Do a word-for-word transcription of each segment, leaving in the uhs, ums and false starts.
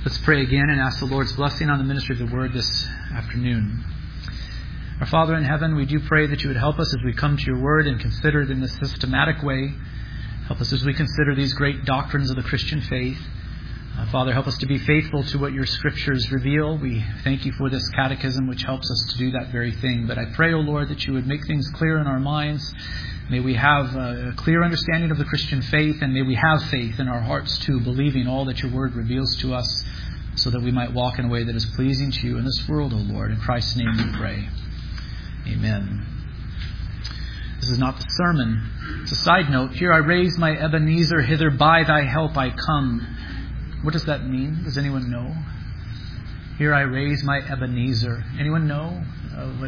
Let's pray again and ask the Lord's blessing on the ministry of the Word this afternoon. Our Father in heaven, we do pray that you would help us as we come to your Word and consider it in a systematic way. Help us as we consider these great doctrines of the Christian faith. Uh, Father, help us to be faithful to what your Scriptures reveal. We thank you for this catechism which helps us to do that very thing. But I pray, O Lord, that you would make things clear in our minds. May we have a clear understanding of the Christian faith, and may we have faith in our hearts too, believing all that your Word reveals to us, so that we might walk in a way that is pleasing to you in this world, O Lord. In Christ's name we pray. Amen. This is not the sermon. It's a side note. Here I raise my Ebenezer, hither by thy help I come. What does that mean? Does anyone know? Here I raise my Ebenezer. Anyone know? Uh, what?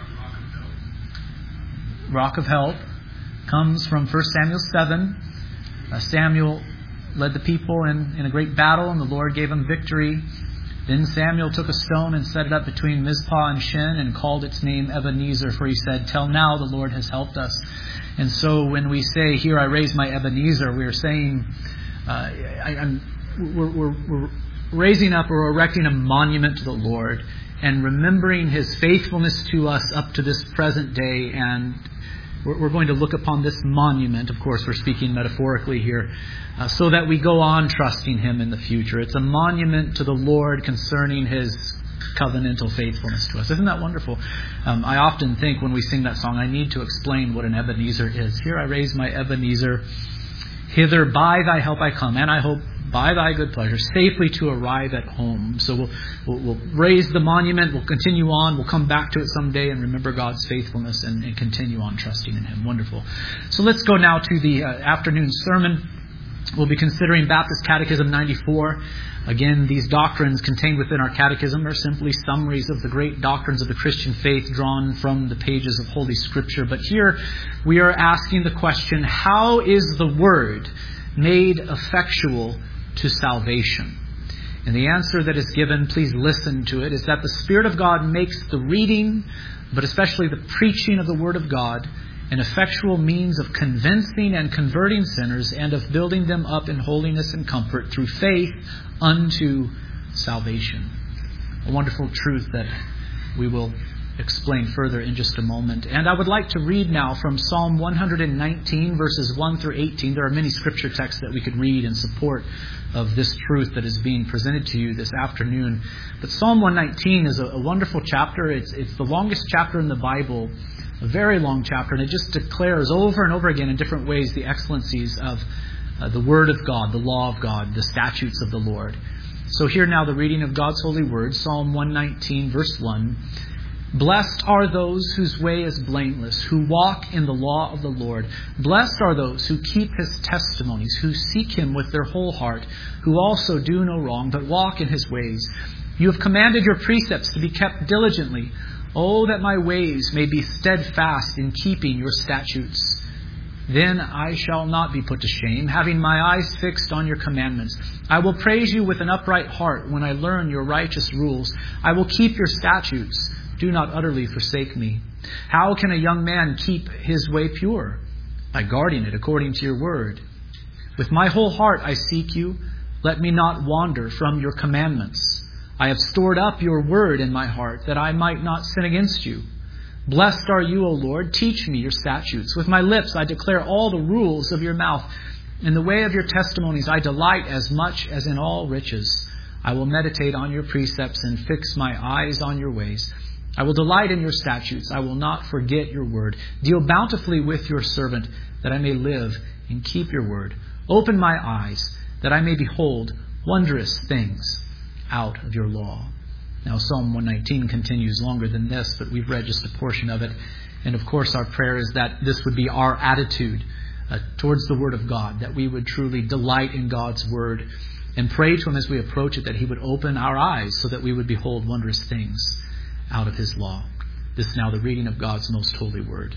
Rock of help comes from First Samuel seven. Uh, Samuel led the people in, in a great battle, and the Lord gave him victory. Then Samuel took a stone and set it up between Mizpah and Shin and called its name Ebenezer, for he said, "Till now the Lord has helped us." And so when we say, "Here I raise my Ebenezer," we are saying, uh, I, I'm, we're, we're, we're raising up or erecting a monument to the Lord and remembering his faithfulness to us up to this present day. And we're going to look upon this monument, of course we're speaking metaphorically here, uh, so that we go on trusting him in the future. It's a monument to the Lord concerning his covenantal faithfulness to us. Isn't that wonderful? Um, I often think when we sing that song, I need to explain what an Ebenezer is. Here I raise my Ebenezer, hither by thy help I come, and I hope by thy good pleasure, safely to arrive at home. So we'll, we'll, we'll raise the monument, we'll continue on, we'll come back to it someday and remember God's faithfulness and, and continue on trusting in him. Wonderful. So let's go now to the uh, afternoon sermon. We'll be considering Baptist Catechism ninety-four. Again, these doctrines contained within our catechism are simply summaries of the great doctrines of the Christian faith drawn from the pages of Holy Scripture. But here we are asking the question, how is the Word made effectual to salvation? And the answer that is given, please listen to it, is that the Spirit of God makes the reading, but especially the preaching of the Word of God, an effectual means of convincing and converting sinners and of building them up in holiness and comfort through faith unto salvation. A wonderful truth that we will explain further in just a moment. And I would like to read now from Psalm one nineteen, verses one through eighteen. There are many scripture texts that we could read in support of this truth that is being presented to you this afternoon. But Psalm one nineteen is a, a wonderful chapter. It's, it's the longest chapter in the Bible, a very long chapter, and it just declares over and over again in different ways the excellencies of uh, the Word of God, the law of God, the statutes of the Lord. So here now the reading of God's holy word, Psalm one nineteen, verse one. Blessed are those whose way is blameless, who walk in the law of the Lord. Blessed are those who keep his testimonies, who seek him with their whole heart, who also do no wrong, but walk in his ways. You have commanded your precepts to be kept diligently. Oh, that my ways may be steadfast in keeping your statutes. Then I shall not be put to shame, having my eyes fixed on your commandments. I will praise you with an upright heart when I learn your righteous rules. I will keep your statutes. Do not utterly forsake me. How can a young man keep his way pure? By guarding it according to your word. With my whole heart I seek you. Let me not wander from your commandments. I have stored up your word in my heart, that I might not sin against you. Blessed are you, O Lord. Teach me your statutes. With my lips I declare all the rules of your mouth. In the way of your testimonies I delight as much as in all riches. I will meditate on your precepts and fix my eyes on your ways. I will delight in your statutes. I will not forget your word. Deal bountifully with your servant, that I may live and keep your word. Open my eyes, that I may behold wondrous things out of your law. Now, Psalm one nineteen continues longer than this, but we've read just a portion of it. And of course, our prayer is that this would be our attitude uh, towards the Word of God, that we would truly delight in God's Word and pray to Him as we approach it, that He would open our eyes so that we would behold wondrous things out of His law. This is now the reading of God's most holy Word.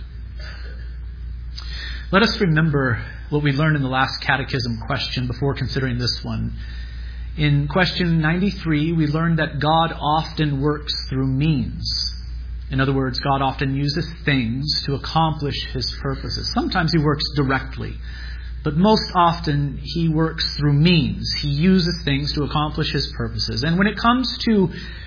Let us remember what we learned in the last catechism question before considering this one. In question ninety-three, we learned that God often works through means. In other words, God often uses things to accomplish His purposes. Sometimes He works directly. But most often, He works through means. He uses things to accomplish His purposes. And when it comes to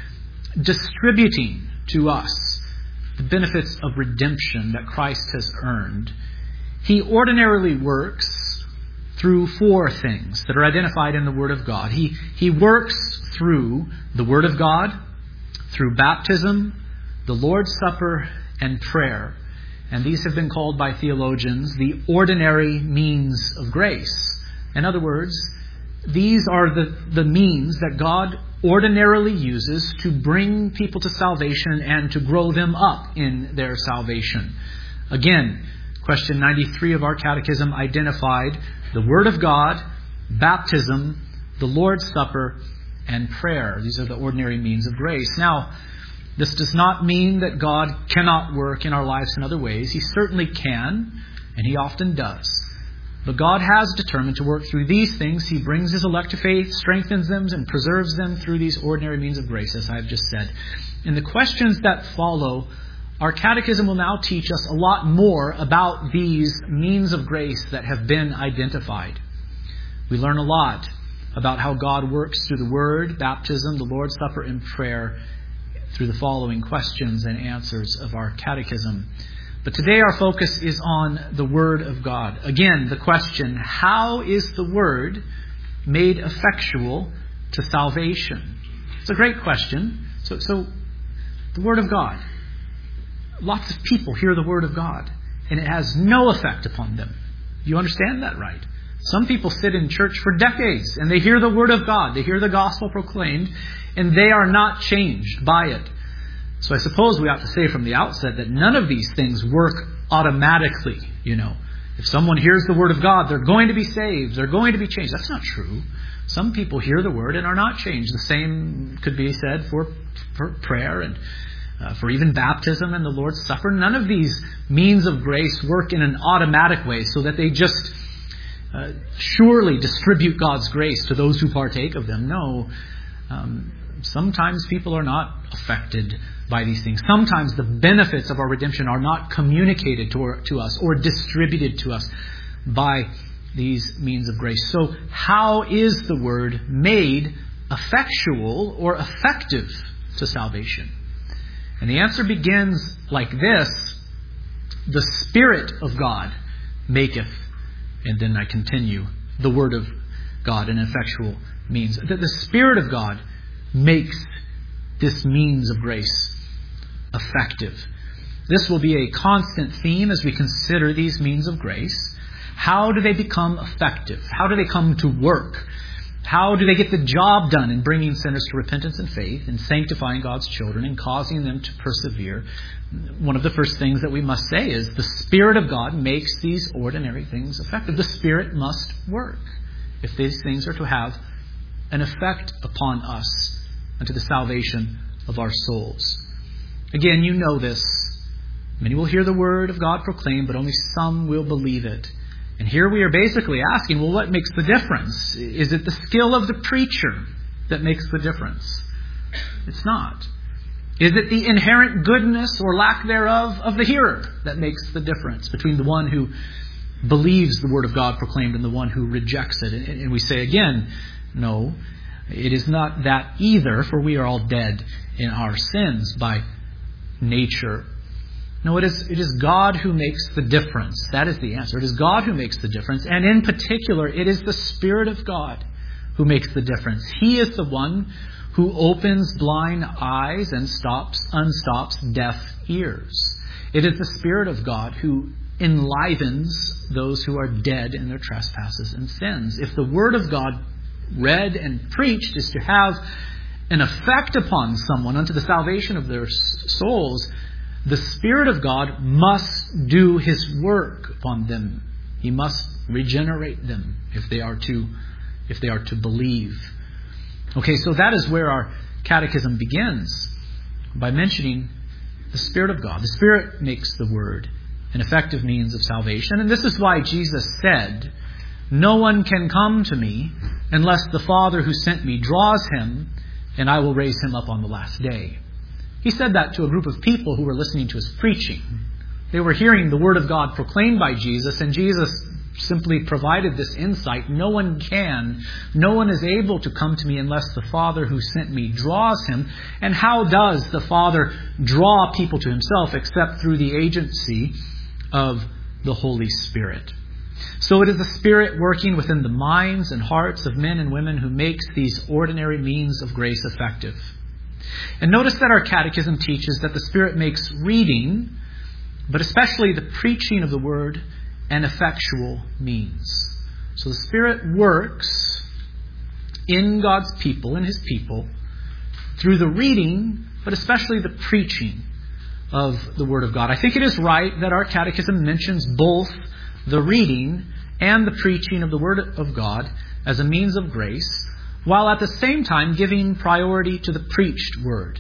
distributing to us the benefits of redemption that Christ has earned, He ordinarily works through four things that are identified in the Word of God. He, he works through the Word of God, through baptism, the Lord's Supper, and prayer. And these have been called by theologians the ordinary means of grace. In other words, these are the, the means that God ordinarily uses to bring people to salvation and to grow them up in their salvation. Again, question ninety-three of our catechism identified the Word of God, baptism, the Lord's Supper, and prayer. These are the ordinary means of grace. Now, this does not mean that God cannot work in our lives in other ways. He certainly can, and He often does. But God has determined to work through these things. He brings His elect to faith, strengthens them, and preserves them through these ordinary means of grace, as I have just said. In the questions that follow, our catechism will now teach us a lot more about these means of grace that have been identified. We learn a lot about how God works through the Word, baptism, the Lord's Supper, and prayer through the following questions and answers of our catechism. But today our focus is on the Word of God. Again, the question, how is the Word made effectual to salvation? It's a great question. So, so the Word of God. Lots of people hear the Word of God, and it has no effect upon them. You understand that, right? Some people sit in church for decades, and they hear the Word of God. They hear the gospel proclaimed, and they are not changed by it. So I suppose we ought to say from the outset that none of these things work automatically, you know. If someone hears the Word of God, they're going to be saved. They're going to be changed. That's not true. Some people hear the Word and are not changed. The same could be said for, for prayer and uh, for even baptism and the Lord's Supper. None of these means of grace work in an automatic way so that they just uh, surely distribute God's grace to those who partake of them. No. Um, sometimes people are not affected by these things. Sometimes the benefits of our redemption are not communicated to, to us or distributed to us by these means of grace. So how is the Word made effectual or effective to salvation? And the answer begins like this: the Spirit of God maketh, and then I continue, the Word of God an effectual means. That the Spirit of God makes this means of grace effective. This will be a constant theme as we consider these means of grace. How do they become effective? How do they come to work? How do they get the job done in bringing sinners to repentance and faith and sanctifying God's children and causing them to persevere? One of the first things that we must say is the Spirit of God makes these ordinary things effective. The Spirit must work if these things are to have an effect upon us unto the salvation of our souls. Again, you know this. Many will hear the Word of God proclaimed, but only some will believe it. And here we are basically asking, well, what makes the difference? Is it the skill of the preacher that makes the difference? It's not. Is it the inherent goodness or lack thereof of the hearer that makes the difference between the one who believes the Word of God proclaimed and the one who rejects it? And we say again, no, it is not that either, for we are all dead in our sins by nature. No, it is it is God who makes the difference. That is the answer. It is God who makes the difference. And in particular, it is the Spirit of God who makes the difference. He is the one who opens blind eyes and stops, unstops deaf ears. It is the Spirit of God who enlivens those who are dead in their trespasses and sins. If the Word of God read and preached is to have an effect upon someone unto the salvation of their souls, the Spirit of God must do His work upon them. He must regenerate them if they are to, if they are to believe. Okay, so that is where our catechism begins, by mentioning the Spirit of God. The Spirit makes the Word an effective means of salvation. And this is why Jesus said, "No one can come to me unless the Father who sent me draws him, and I will raise him up on the last day." He said that to a group of people who were listening to His preaching. They were hearing the Word of God proclaimed by Jesus, and Jesus simply provided this insight. No one can, no one is able to come to me unless the Father who sent me draws him. And how does the Father draw people to himself except through the agency of the Holy Spirit? So it is the Spirit working within the minds and hearts of men and women who makes these ordinary means of grace effective. And notice that our catechism teaches that the Spirit makes reading, but especially the preaching of the Word, an effectual means. So the Spirit works in God's people, in His people, through the reading, but especially the preaching of the Word of God. I think it is right that our catechism mentions both the reading and the preaching of the Word of God as a means of grace, while at the same time giving priority to the preached Word.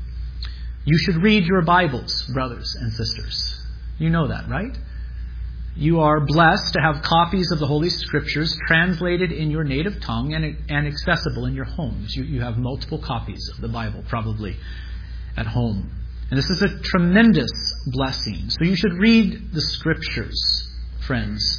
You should read your Bibles, brothers and sisters. You know that, right? You are blessed to have copies of the Holy Scriptures translated in your native tongue and, and accessible in your homes. You, you have multiple copies of the Bible probably at home. And this is a tremendous blessing. So you should read the Scriptures, friends.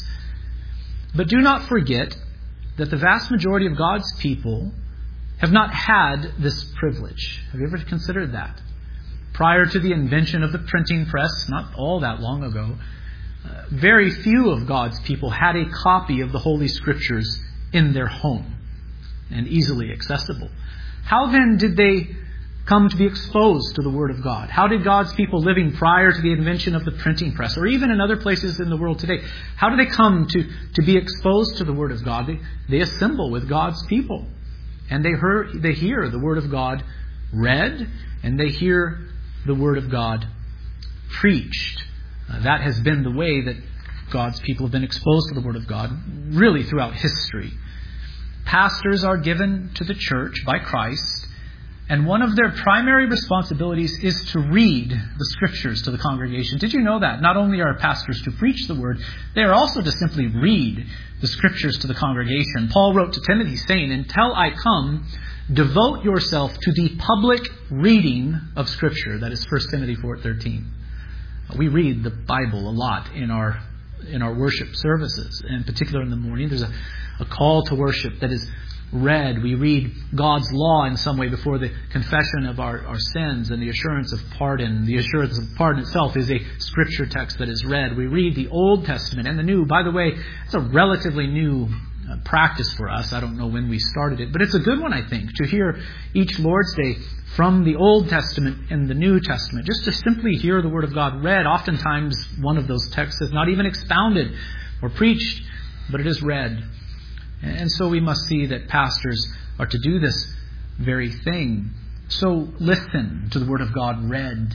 But do not forget that the vast majority of God's people have not had this privilege. Have you ever considered that? Prior to the invention of the printing press, not all that long ago, uh, very few of God's people had a copy of the Holy Scriptures in their home and easily accessible. How then did they come to be exposed to the Word of God? How did God's people living prior to the invention of the printing press, or even in other places in the world today, how do they come to, to be exposed to the Word of God? They, they assemble with God's people, and they hear, they hear the Word of God read, and they hear the Word of God preached. Uh, that has been the way that God's people have been exposed to the Word of God, really throughout history. Pastors are given to the church by Christ, and one of their primary responsibilities is to read the Scriptures to the congregation. Did you know that? Not only are pastors to preach the Word, they are also to simply read the Scriptures to the congregation. Paul wrote to Timothy saying, "Until I come, devote yourself to the public reading of Scripture." That is First Timothy four thirteen. We read the Bible a lot in our in our worship services, in particular in the morning. There's a, a call to worship that is read. We read God's law in some way before the confession of our, our sins and the assurance of pardon. The assurance of pardon itself is a Scripture text that is read. We read the Old Testament and the New. By the way, it's a relatively new uh, practice for us. I don't know when we started it, but it's a good one, I think, to hear each Lord's Day from the Old Testament and the New Testament. Just to simply hear the Word of God read. Oftentimes one of those texts is not even expounded or preached, but it is read. And so we must see that pastors are to do this very thing. So listen to the Word of God read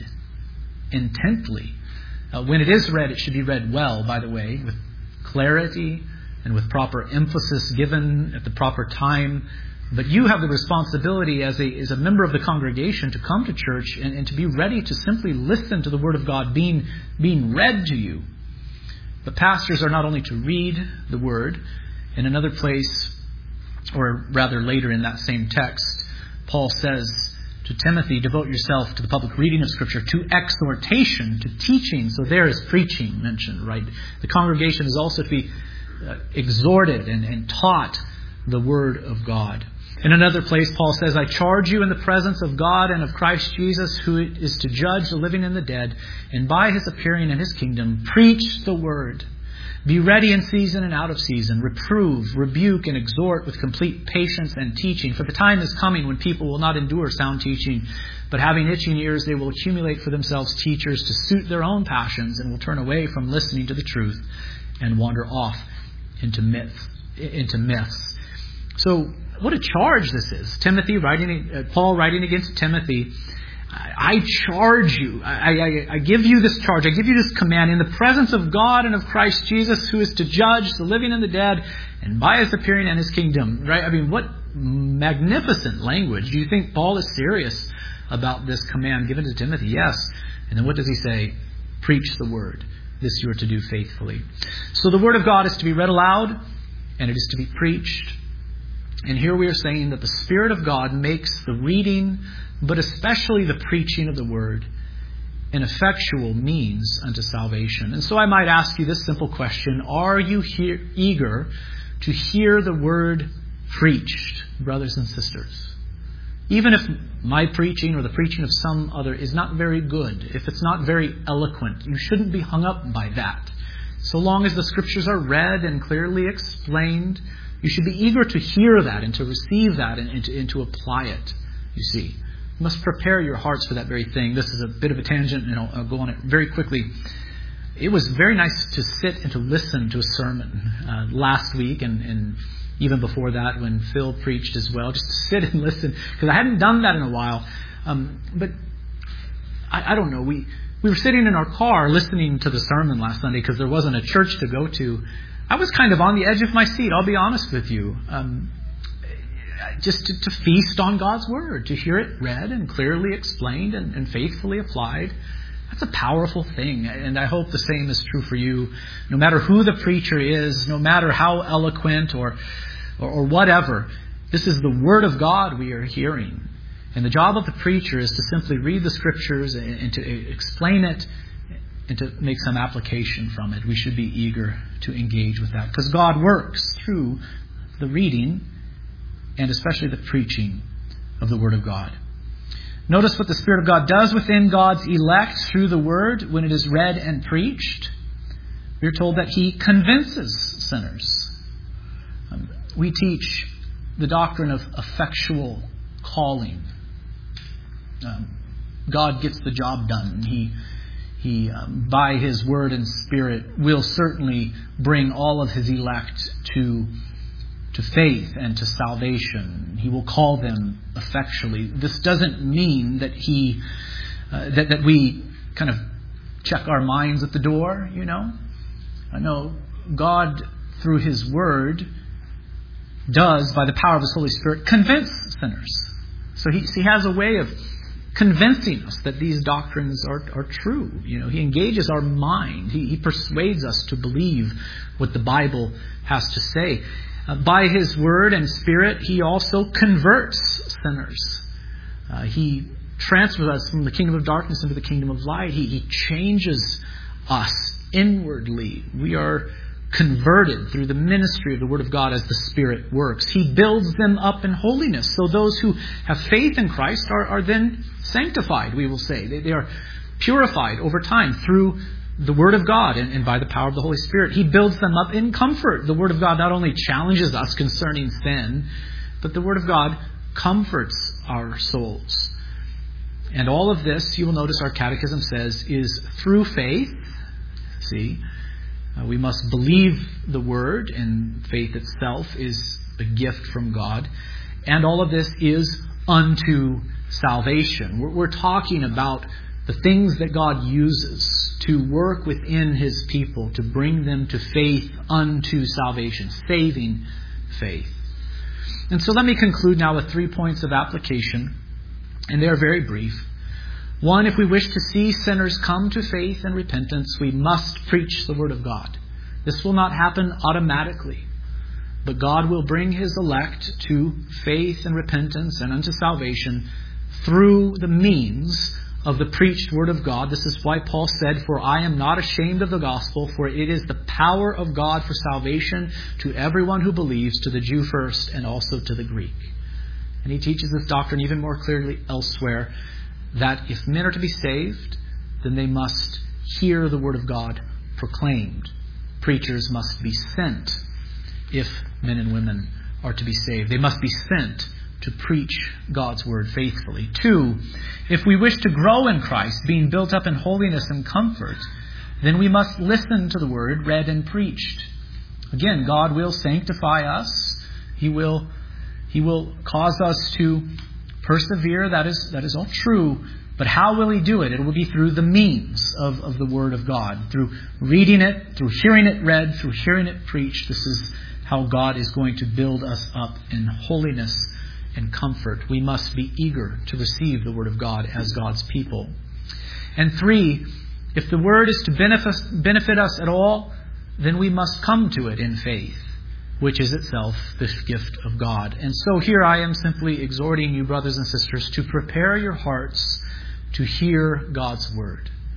intently. Uh, when it is read, it should be read well, by the way, with clarity and with proper emphasis given at the proper time. But you have the responsibility as a, as a member of the congregation to come to church and, and to be ready to simply listen to the Word of God being, being read to you. But pastors are not only to read the Word. In another place, or rather later in that same text, Paul says to Timothy, devote yourself to the public reading of Scripture, to exhortation, to teaching. So there is preaching mentioned, right? The congregation is also to be uh, exhorted and, and taught the Word of God. In another place, Paul says, I charge you in the presence of God and of Christ Jesus, who is to judge the living and the dead, and by His appearing in His kingdom, preach the Word. Be ready in season and out of season. Reprove, rebuke, and exhort with complete patience and teaching. For the time is coming when people will not endure sound teaching, but having itching ears, they will accumulate for themselves teachers to suit their own passions, and will turn away from listening to the truth and wander off into myth, into myths. So, what a charge this is! Timothy writing, uh, Paul writing against Timothy. I charge you, I, I, I give you this charge, I give you this command in the presence of God and of Christ Jesus, who is to judge the living and the dead, and by His appearing in His kingdom. Right? I mean, what magnificent language. Do you think Paul is serious about this command given to Timothy? Yes. And then what does he say? Preach the Word. This you are to do faithfully. So the Word of God is to be read aloud, and it is to be preached. And here we are saying that the Spirit of God makes the reading, but especially the preaching of the Word, an effectual means unto salvation. And so I might ask you this simple question: are you he- eager to hear the word preached, brothers and sisters? Even if my preaching or the preaching of some other is not very good, if it's not very eloquent, you shouldn't be hung up by that. So long as the Scriptures are read and clearly explained, you should be eager to hear that and to receive that and, and, to, and to apply it, you see. You must prepare your hearts for that very thing. This is a bit of a tangent, and I'll, I'll go on it very quickly. It was very nice to sit and to listen to a sermon uh, last week and, and even before that when Phil preached as well. Just to sit and listen, because I hadn't done that in a while. Um, but I, I don't know. We we were sitting in our car listening to the sermon last Sunday because there wasn't a church to go to. I was kind of on the edge of my seat, I'll be honest with you. Um, just to, to feast on God's Word, to hear it read and clearly explained and, and faithfully applied. That's a powerful thing, and I hope the same is true for you. No matter who the preacher is, no matter how eloquent or, or, or whatever, this is the Word of God we are hearing. And the job of the preacher is to simply read the Scriptures and, and to explain it and to make some application from it. We should be eager to engage with that, because God works through the reading and especially the preaching of the Word of God. Notice what the Spirit of God does within God's elect through the Word when it is read and preached. We're told that He convinces sinners. Um, we teach the doctrine of effectual calling. Um, God gets the job done. He, he um, by His Word and Spirit, will certainly bring all of His elect to to faith and to salvation. He will call them effectually. This doesn't mean that he uh, that, that we kind of check our minds at the door, you know. I know God, through His Word, does, by the power of His Holy Spirit, convince sinners. So He, he has a way of convincing us that these doctrines are, are true. You know, He engages our mind. He, he persuades us to believe what the Bible has to say. Uh, by His Word and Spirit, He also converts sinners. Uh, he transfers us from the kingdom of darkness into the kingdom of light. He, he changes us inwardly. We are converted through the ministry of the Word of God as the Spirit works. He builds them up in holiness. So those who have faith in Christ are, are then sanctified, we will say. They, they are purified over time through the Word of God and, and by the power of the Holy Spirit. He builds them up in comfort. The Word of God not only challenges us concerning sin, but the Word of God comforts our souls. And all of this, you will notice our catechism says, is through faith. See, uh, we must believe the Word, and faith itself is a gift from God. And all of this is unto salvation. We're, we're talking about the things that God uses to work within His people, to bring them to faith unto salvation, saving faith. And so let me conclude now with three points of application, and they are very brief. One, if we wish to see sinners come to faith and repentance, we must preach the Word of God. This will not happen automatically, but God will bring His elect to faith and repentance and unto salvation through the means of the preached Word of God. This is why Paul said, "For I am not ashamed of the gospel, for it is the power of God for salvation to everyone who believes, to the Jew first and also to the Greek." And he teaches this doctrine even more clearly elsewhere, that if men are to be saved, then they must hear the Word of God proclaimed. Preachers must be sent if men and women are to be saved. They must be sent to preach God's Word faithfully. Two, if we wish to grow in Christ, being built up in holiness and comfort, then we must listen to the Word read and preached. Again, God will sanctify us. He will, He will cause us to persevere. That is, that is all true. But how will He do it? It will be through the means of, of the Word of God. Through reading it, through hearing it read, through hearing it preached. This is how God is going to build us up in holiness and comfort. We must be eager to receive the Word of God as God's people. And three, if the Word is to benefit, benefit us at all, then we must come to it in faith, which is itself this gift of God. And so here I am simply exhorting you, brothers and sisters, to prepare your hearts to hear God's Word.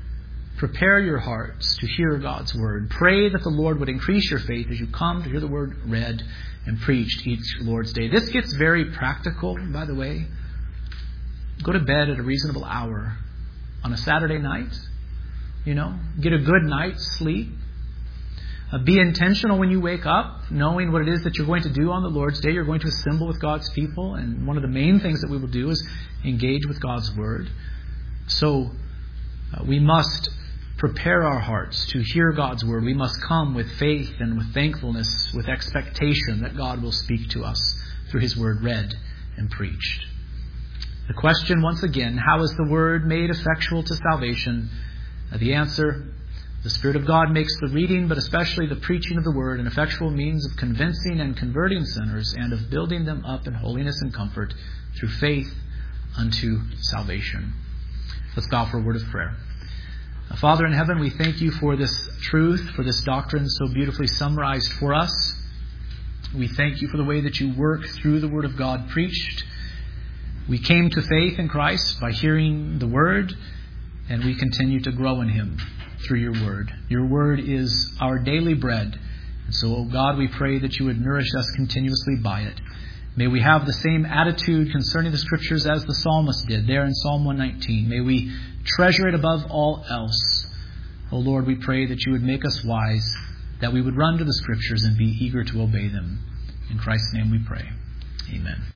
prepare your hearts to hear God's word. Pray that the Lord would increase your faith as you come to hear the word read and preached each Lord's Day. This gets very practical, by the way. Go to bed at a reasonable hour on a Saturday night. You know, get a good night's sleep. Uh, be intentional when you wake up, knowing what it is that you're going to do on the Lord's Day. You're going to assemble with God's people, and one of the main things that we will do is engage with God's word. So uh, we must prepare our hearts to hear God's word. We must come with faith and with thankfulness, with expectation that God will speak to us through His word read and preached. The question, once again, how is the word made effectual to salvation? Uh, the answer, the Spirit of God makes the reading, but especially the preaching of the word, an effectual means of convincing and converting sinners and of building them up in holiness and comfort through faith unto salvation. Let's bow for a word of prayer. Father in heaven, we thank you for this truth, for this doctrine so beautifully summarized for us. We thank you for the way that you work through the Word of God preached. We came to faith in Christ by hearing the Word, and we continue to grow in Him through your Word. Your Word is our daily bread. And so, O God, we pray that you would nourish us continuously by it. May we have the same attitude concerning the Scriptures as the psalmist did there in Psalm one nineteen. May we treasure it above all else. O Lord, we pray that you would make us wise, that we would run to the Scriptures and be eager to obey them. In Christ's name we pray. Amen.